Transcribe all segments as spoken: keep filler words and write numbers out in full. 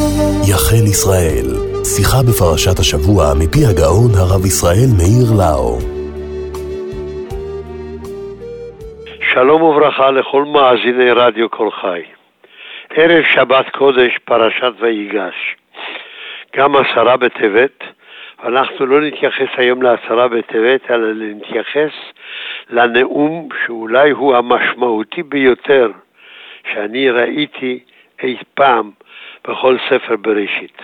יחל ישראל, שיחה בפרשת השבוע מפי הגאון הרב ישראל מאיר לאו. שלום וברכה לכל מאזיני רדיו כל חי. ערב שבת קודש פרשת ויגש, גם עשרה בטבת. אנחנו לא נתייחס היום לעשרה בטבת, אלא נתייחס לנאום שאולי הוא המשמעותי ביותר שאני ראיתי אי פעם בכל ספר בראשית.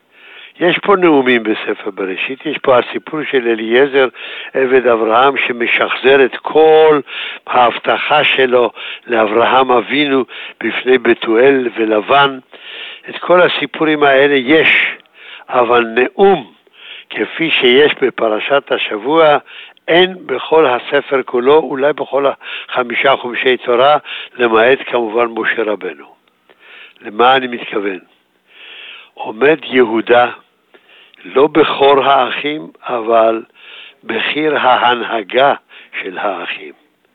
יש פה נאומים בספר בראשית, יש פה הסיפור של אליעזר עבד אברהם שמשחזר את כל ההבטחה שלו לאברהם אבינו בפני בתואל ולבן. את כל הסיפורים האלה יש, אבל נאום כפי שיש בפרשת השבוע אין בכל הספר כולו, אולי בכל החמישה חומשי תורה, למעט כמובן משה רבנו. למה אני מתכוון? עומד יהודה, לא בכור האחים, אבל בחיר ההנהגה של האחים.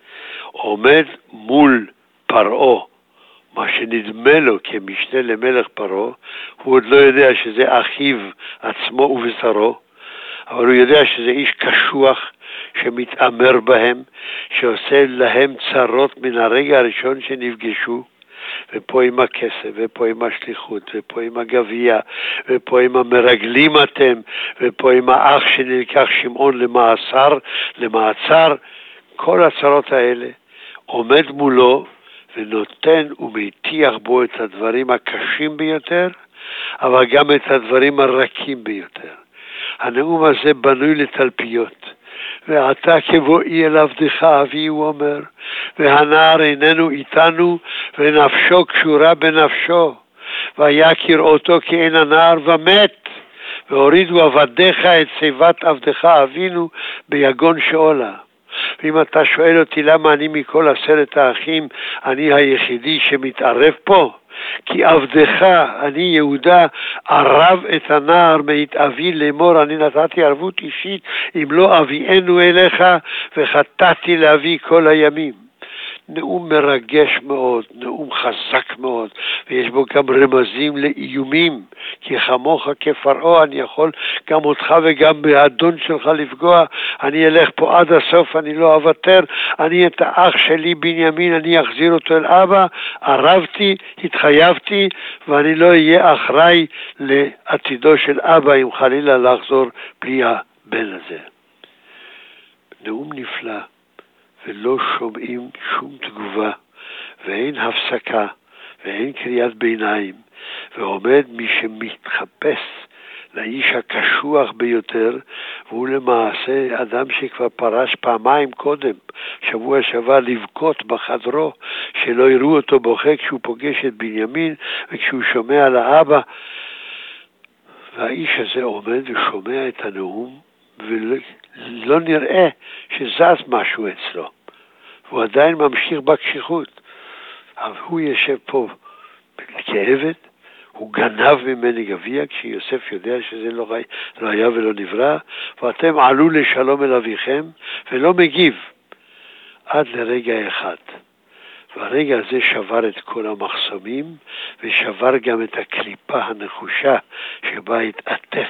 עומד מול פרעה, מה שנדמה לו כמשנה למלך פרעה, הוא עוד לא יודע שזה אחיו עצמו ובשרו, אבל הוא יודע שזה איש קשוח שמתאמר בהם, שעושה להם צרות מן הרגע הראשון שנפגשו, ופה עם הכסף, ופה עם השליחות, ופה עם הגבייה, ופה עם המרגלים אתם, ופה עם האח שנלקח שמעון למאסר, למעצר. כל הצרות האלה עומד מולו ונותן ומטיח בו את הדברים הקשים ביותר, אבל גם את הדברים הרכים ביותר. הנאום הזה בנוי לתלפיות. ועתה כבואי אל עבדך אבי, הוא אומר, והנער איננו איתנו, ונפשו קשורה בנפשו, והיה כראותו כי אין הנער ומת, והורידו עבדיך את שיבת עבדך אבינו ביגון שאולה. ואם אתה שואל אותי למה אני מכל עשרת האחים, אני היחידי שמתערב פה, כי עבדך, אני יהודה, ערב את הנער מאת אבי לאמור, אני נתתי ערבות אישית, אם לא אביאנו אליך, וחטאתי לאבי כל הימים. נאום מרגש מאוד, נאום חזק מאוד, ויש בו גם רמזים לאיומים, כי כמוך כפרעה, אני יכול גם אותך וגם באדון שלך לפגוע, אני אלך פה עד הסוף, אני לא אוותר, אני את האח שלי בנימין, אני אחזיר אותו אל אבא, ערבתי, התחייבתי, ואני לא אהיה אחראי לעתידו של אבא, אם חלילה לחזור בלי הבן הזה. נאום נפלא. ולא שומעים שום תגובה, ואין הפסקה, ואין קריאת ביניים, ועומד מי שמתחפש לאיש הקשוח ביותר, והוא למעשה אדם שכבר פרש פעמיים קודם, שבוע שעבר לבכות בחדרו, שלא יראו אותו בוכה כשהוא פוגש את בנימין, וכשהוא שומע לאבא, והאיש הזה עומד ושומע את הנאום, ולא נראה שזז משהו אצלו. הוא עדיין ממשיך בקשיחות. אבל הוא יושב פה כעבד, הוא גנב ממני גביע, כשיוסף יודע שזה לא, לא היה ולא נברא, ואתם עלו לשלום אל אביכם, ולא מגיב עד לרגע אחד. והרגע הזה שבר את כל המחסומים, ושבר גם את הקליפה הנחושה שבה התעטף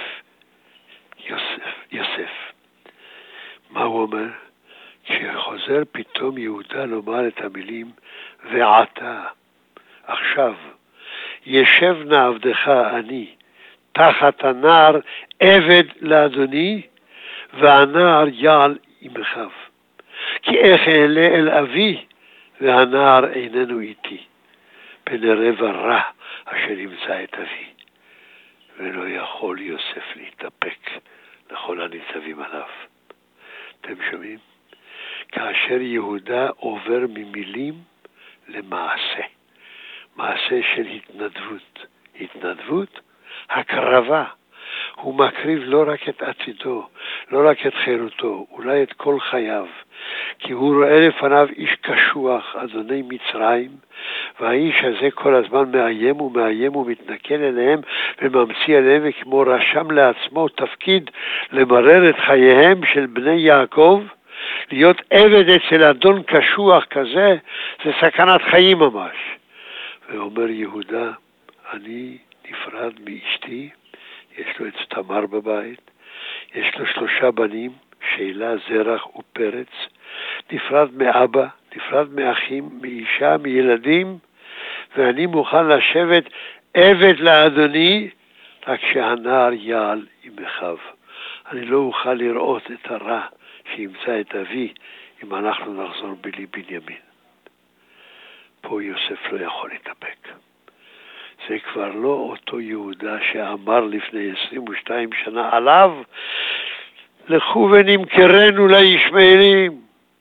יוסף. יוסף. מה הוא אומר? כשחוזר פתאום יהודה לומר את המילים, ועתה, עכשיו, ישב נא עבדך אני, תחת הנער עבד לאדוני, והנער יעל עמכיו. כי איך אעלה אל אבי, והנער איננו איתי, פן רבע רע אשר ימצא את אבי. ולא יכול יוסף להתאפק לכל הניצבים עליו. אתם שומעים? כאשר יהודה עובר ממילים למעשה, מעשה של התנדבות. התנדבות, הקרבה. הוא מקריב לא רק את עתידו, לא רק את חירותו, אולי את כל חייו, כי הוא רואה לפניו איש קשוח, אדוני מצרים, והאיש הזה כל הזמן מאיים ומאיים ומתנכל אליהם וממציא אליהם, וכמו רשם לעצמו תפקיד למרר את חייהם של בני יעקב, להיות עבד אצל אדון קשוח כזה, זה סכנת חיים ממש. ואומר יהודה, אני נפרד מאשתי, יש לו את תמר בבית, יש לו שלושה בנים, שאלה, זרח ופרץ, נפרד מאבא, נפרד מאחים, מאישה, מילדים, ואני מוכן לשבת עבד לאדוני, רק שהנער יעל עם אחיו. אני לא אוכל לראות את הרע שימצא את אבי, אם אנחנו נחזור בלי בנימין. פה יוסף לא יכול להתאפק. זה כבר לא אותו יהודה שאמר לפני עשרים ושתיים שנה עליו, לכו ונמכרנו לישמעאלים.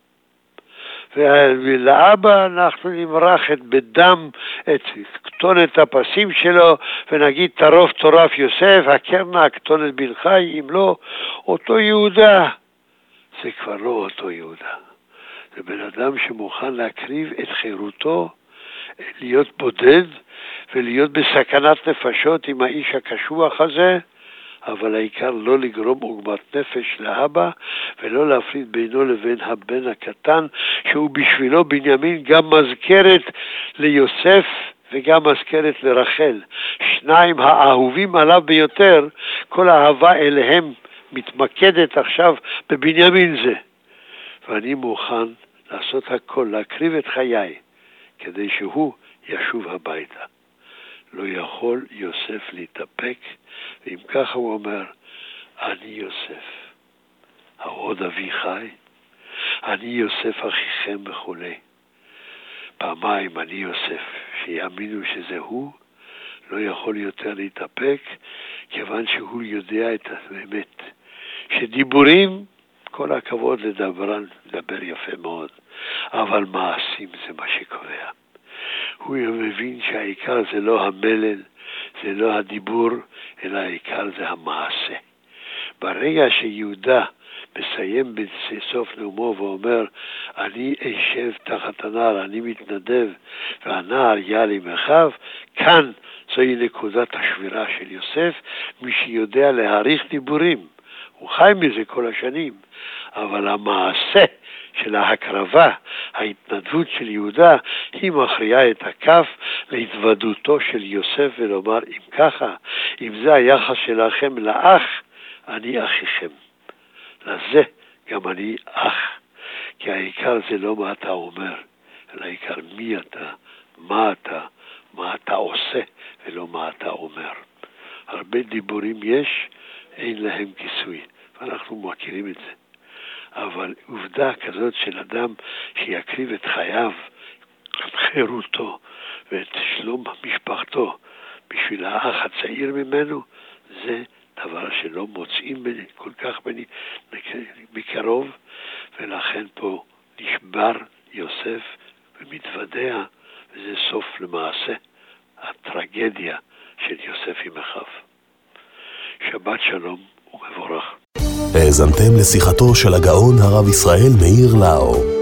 ולאבא אנחנו נמרח את בדם, את כתונת הפסים שלו, ונגיד טרוף טורף יוסף, הקרנה הכתונת בלחי, אם לא, אותו יהודה. זה כבר לא אותו יהודה. זה בן אדם שמוכן להקריב את חירותו, להיות בודד, ולהיות בסכנת נפשות עם האיש הקשוח הזה, אבל העיקר לא לגרום עוגמת נפש לאבא, ולא להפריד בינו לבין הבן הקטן, שהוא בשבילו בנימין גם מזכרת ליוסף, וגם מזכרת לרחל. שניים האהובים עליו ביותר, כל האהבה אליהם מתמקדת עכשיו בבנימין זה. ואני מוכן לעשות הכל, להקריב את חיי, כדי שהוא ישוב הביתה. לא יכול יוסף להתאפק, ואם ככה הוא אומר, אני יוסף, העוד אבי חי, אני יוסף אחיכם וכולי. פעמיים אני יוסף, שיאמינו שזה הוא, לא יכול יותר להתאפק, כיוון שהוא יודע את האמת. שדיבורים, כל הכבוד לדברן, לדבר יפה מאוד, אבל מעשים זה מה שקובע. הוא מבין שהעיקר זה לא המלל, זה לא הדיבור, אלא העיקר זה המעשה. ברגע שיהודה מסיים בסוף נאומו ואומר, אני אשב תחת הנער, אני מתנדב, והנער יעל עם אחיו, כאן זוהי נקודת השבירה של יוסף, מי שיודע להעריך דיבורים. הוא חי מזה כל השנים, אבל המעשה של ההקרבה, ההתנדבות של יהודה, היא מכריעה את הכף להתוודותו של יוסף ולומר, אם ככה, אם זה היחס שלכם לאח, אני אחיכם. לזה גם אני אח, כי העיקר זה לא מה אתה אומר, אלא העיקר מי אתה, מה אתה, מה אתה עושה, ולא מה אתה אומר. הרבה דיבורים יש, אין להם כיסוי, ואנחנו מכירים את זה. אבל עובדה כזאת של אדם שיקריב את חייו, את חירותו ואת שלום משפחתו בשביל האח הצעיר ממנו, זה דבר שלא מוצאים בני, כל כך בני, מקרוב, ולכן פה נשבר יוסף ומתוודע, וזה סוף למעשה הטרגדיה של יוסף עם אחיו. שבת שלום ומבורך. האזנתם לשיחתו של הגאון הרב ישראל מאיר לאו.